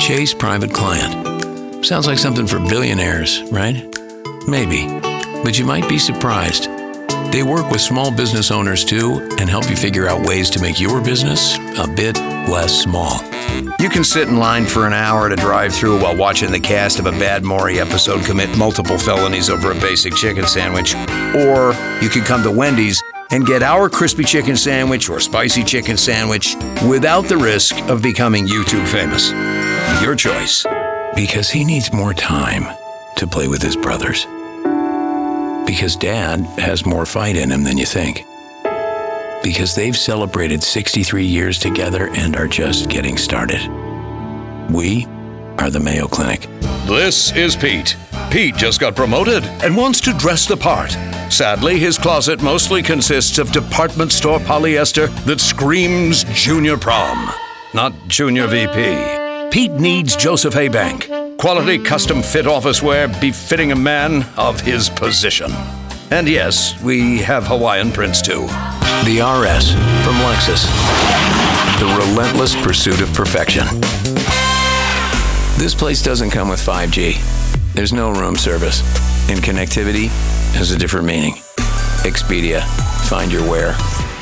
Chase Private Client. Sounds like something for billionaires, right? Maybe, but you might be surprised. They work with small business owners too and help you figure out ways to make your business a bit less small. You can sit in line for an hour to drive through while watching the cast of a Bad Maury episode commit multiple felonies over a basic chicken sandwich. Or you could come to Wendy's and get our crispy chicken sandwich or spicy chicken sandwich without the risk of becoming YouTube famous. Your choice. Because he needs more time to play with his brothers. Because Dad has more fight in him than you think. Because they've celebrated 63 years together and are just getting started. We are the Mayo Clinic. This is Pete. Pete just got promoted and wants to dress the part. Sadly, his closet mostly consists of department store polyester that screams junior prom, not junior VP. Pete needs Joseph A. Bank. Quality custom fit office wear befitting a man of his position. And yes, we have Hawaiian prints too. The RS from Lexus. The relentless pursuit of perfection. This place doesn't come with 5G. There's no room service. And connectivity has a different meaning. Expedia. Find your where.